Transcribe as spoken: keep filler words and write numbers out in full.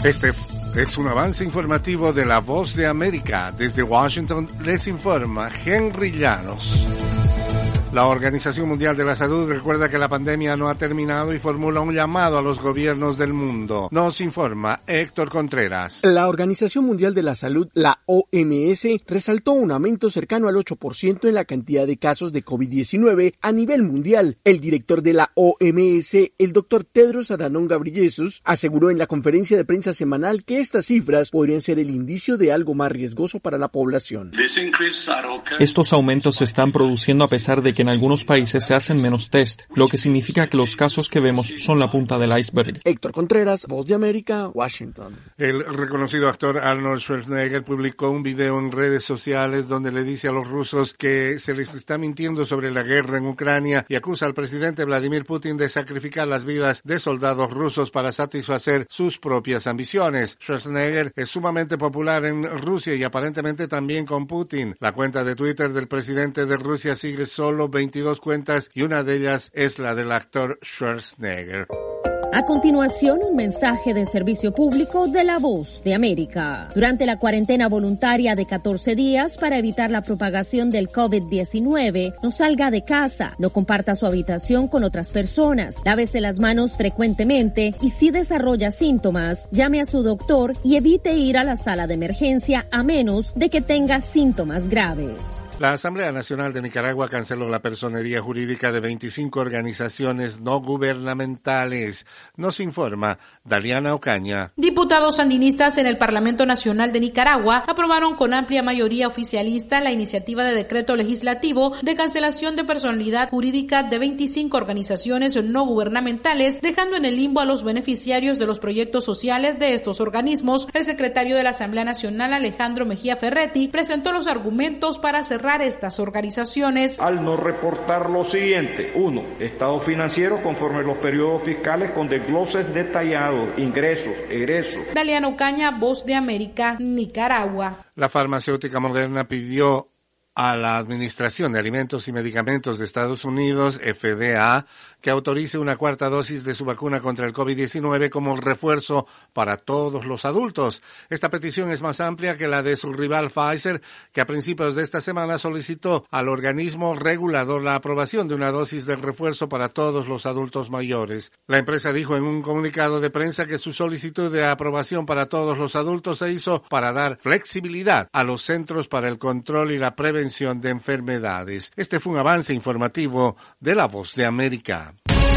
Este es un avance informativo de La Voz de América. Desde Washington les informa Henry Llanos. La Organización Mundial de la Salud recuerda que la pandemia no ha terminado y formula un llamado a los gobiernos del mundo. Nos informa Héctor Contreras. La Organización Mundial de la Salud, la O M S, resaltó un aumento cercano al ocho por ciento en la cantidad de casos de COVID diecinueve a nivel mundial. El director de la O M S, el doctor Tedros Adhanom Ghebreyesus, aseguró en la conferencia de prensa semanal que estas cifras podrían ser el indicio de algo más riesgoso para la población. Estos aumentos se están produciendo a pesar de que en algunos países se hacen menos test, lo que significa que los casos que vemos son la punta del iceberg. Héctor Contreras, Voz de América, Washington. El reconocido actor Arnold Schwarzenegger publicó un video en redes sociales donde le dice a los rusos que se les está mintiendo sobre la guerra en Ucrania y acusa al presidente Vladimir Putin de sacrificar las vidas de soldados rusos para satisfacer sus propias ambiciones. Schwarzenegger es sumamente popular en Rusia y aparentemente también con Putin. La cuenta de Twitter del presidente de Rusia sigue solo veintidós cuentas y una de ellas es la del actor Schwarzenegger. A continuación, un mensaje de servicio público de La Voz de América. Durante la cuarentena voluntaria de catorce días para evitar la propagación del COVID diecinueve, no salga de casa, no comparta su habitación con otras personas, lávese las manos frecuentemente y si desarrolla síntomas, llame a su doctor y evite ir a la sala de emergencia a menos de que tenga síntomas graves. La Asamblea Nacional de Nicaragua canceló la personería jurídica de veinticinco organizaciones no gubernamentales. Nos informa Daliana Ocaña. Diputados sandinistas en el Parlamento Nacional de Nicaragua aprobaron con amplia mayoría oficialista la iniciativa de decreto legislativo de cancelación de personalidad jurídica de veinticinco organizaciones no gubernamentales, dejando en el limbo a los beneficiarios de los proyectos sociales de estos organismos. El secretario de la Asamblea Nacional, Alejandro Mejía Ferretti, presentó los argumentos para cerrar estas organizaciones. Al no reportar lo siguiente: uno, estado financiero conforme los periodos fiscales con desgloses detallados, ingresos, egresos. Daliana Ocaña, Voz de América, Nicaragua. La farmacéutica Moderna pidió a la Administración de Alimentos y Medicamentos de Estados Unidos, F D A, que autorice una cuarta dosis de su vacuna contra el COVID diecinueve como refuerzo para todos los adultos. Esta petición es más amplia que la de su rival Pfizer, que a principios de esta semana solicitó al organismo regulador la aprobación de una dosis de refuerzo para todos los adultos mayores. La empresa dijo en un comunicado de prensa que su solicitud de aprobación para todos los adultos se hizo para dar flexibilidad a los Centros para el Control y la Prevención de Enfermedades. Este fue un avance informativo de La Voz de América.